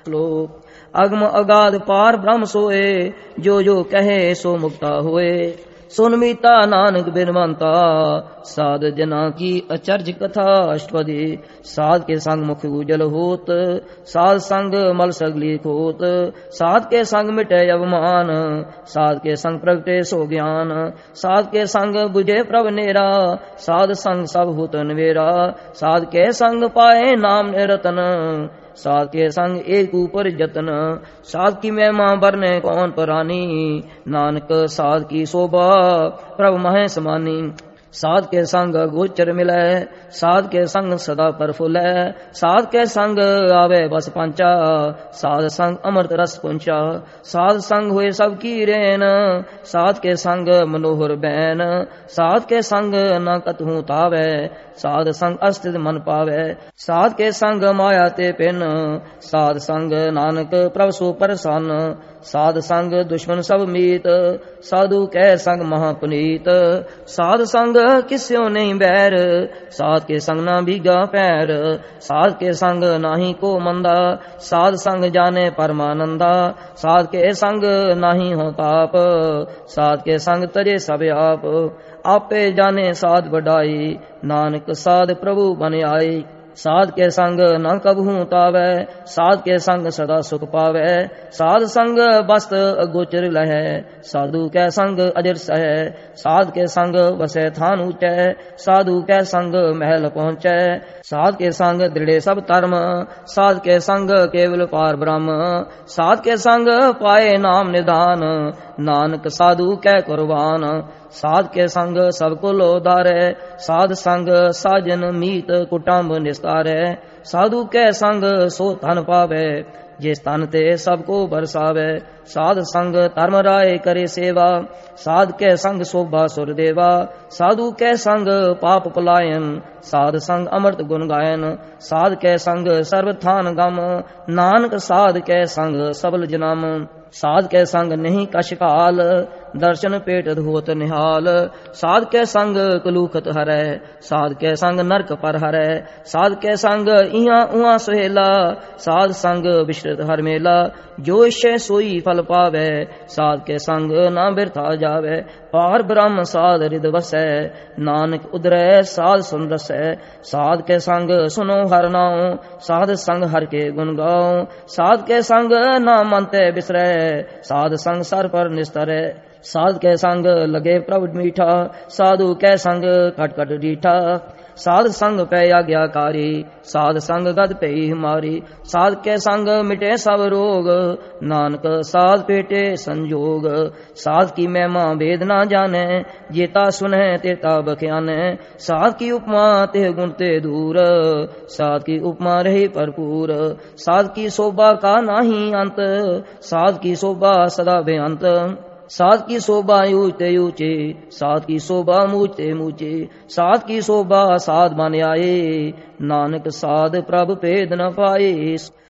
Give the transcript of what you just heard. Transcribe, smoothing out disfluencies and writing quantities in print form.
ਸ਼ਲੋਕ। ਅਗਮ ਅਗਾਧ ਪਾਰ ਬ੍ਰਹਮ ਸੋਏ, ਜੋ ਜੋ ਕਹੇ ਸੋ ਮੁਕਤਾ ਹੋਏ। ਸੁਨ ਮੀਤਾ ਨਾਨਕ ਬਿਨਵੰਤਾ, ਸਾਧ ਜਨਾ ਕੀ ਅਚਰਜ ਕਥਾ। ਅਸ਼ਟਪਦੀ। ਸਾਧ ਕੇ ਸੰਗ ਮੁਖ ਉਜਲ ਹੋਤ, ਸਾਧ ਸੰਗ ਮਲ ਸਗਲੀ ਖੋਤ। ਸਾਧ ਕੇ ਸੰਗ ਮਿਟੇ ਅਵਮਾਨ, ਸਾਧ ਕੇ ਸੰਗ ਪ੍ਰਗਟੇ ਸੋ ਗਿਆਨ। ਸਾਧ ਕੇ ਸੰਗ ਬੁਝੇ ਪ੍ਰਭ ਨੇਰਾ, ਸਾਧ ਸੰਗ ਸਭ ਹੁਤ ਨਵੇਰਾ। ਸਾਧ ਕੇ ਸੰਗ ਪਾਏ ਨਾਮ ਨਿਰਤਨ, साध के संग एक ऊपर जतन। साध की महिमा बरने कौन परानी, नानक साध की शोभा प्रभु मह समानी। साध के संग गोचर मिलै, साध के संग सदा प्रफुल्लै। साध के संग आवे बस पंचा, साध संग अमृत रस पुंचा। साध संग हुए सब की रेन, साध के संग मनोहर बैन। साध के संग न कतहु तावै, साध संग अस्थित मन पावै। साध के संग माया ते पिन, साध संग नानक प्रभ सो प्रसन्न। साध संग दुश्मन सब मीत, साधु कै संग महापुनीत। साध संग किस्यो नहीं बैर, साध के संग ना भीगा पैर। साध के संग नाही को मंदा, साध संग जाने परमानंदा। साध के संग नाही हो ताप, साध के संग तरे सब आप। आपे जाने साध बढ़ाई, नानक साध प्रभु बन आई। साध के संग न कबहू तावै, साध के संग सदा सुख पावै। साध संग बस्त गोचर लहै, साधु कै संग अजर सहै। साध के संग बसै थान ऊंचै, साधु कै संग महल पहुँचै। साध के संग दृढ़े सब धर्म, साध के संग केवल पार ब्रह्म। साध के संग पाए नाम निधान, नानक साधु कै कुर्बान। साध के संग सब को लोधारै, साध संग साजन मीत कुटुंब निस्तारै। साधु कै संग सो धन पावै, जिस तन ते सबको बरसावै। साध संग धर्म राय करे सेवा, साध कै संग शोभा सुर देवा। साधु कै संग पाप पलायन, साध संग अमृत गुण गायन। साध कै संग सर्व थान गम, नानक साध कै संग सबल जन्म। साध कै संग नहीं कश काल, दर्शन पेट होत निहाल। साध कै संग कलूखत हरै, साध कै संग नरक पर हरै। साध कै संग इहाँ उहाँ सुहेला, साध संग विश्रित हर मेला। जो इच्छे सोई फल पावै, साध के संग ना बिरथा जावै। पार ब्रह्म साध हृद वसै, नानक उदरै साध सुन रसै। साध के संग सुनो हर नाम, साध संग हर के गुण गाओ। साध के संग ना मन ते बिसरै, साध संग सर पर निस्तरै। साध के संग लगे प्रभु मीठा, साधु कै संग खट खट डीठा। साध संग पै आज्ञाकारी, साध संग गद पई हमारी। साध के संग मिटे सब रोग, नानक साध पेटे संजोग। साध की महिमा वेद ना जाने, जेता सुने तेता बख्याने। साध की उपमा ते गुण ते दूर, साध की उपमा रही भरपूर। साध की शोभा का नाही अंत, साध की शोभा सदा बेअंत। साध की शोभा ऊंचे ऊंचे, साध की शोभा मूचे मूचे। साध की शोभा साध बन आए, नानक साध प्रभ भेद न पाए।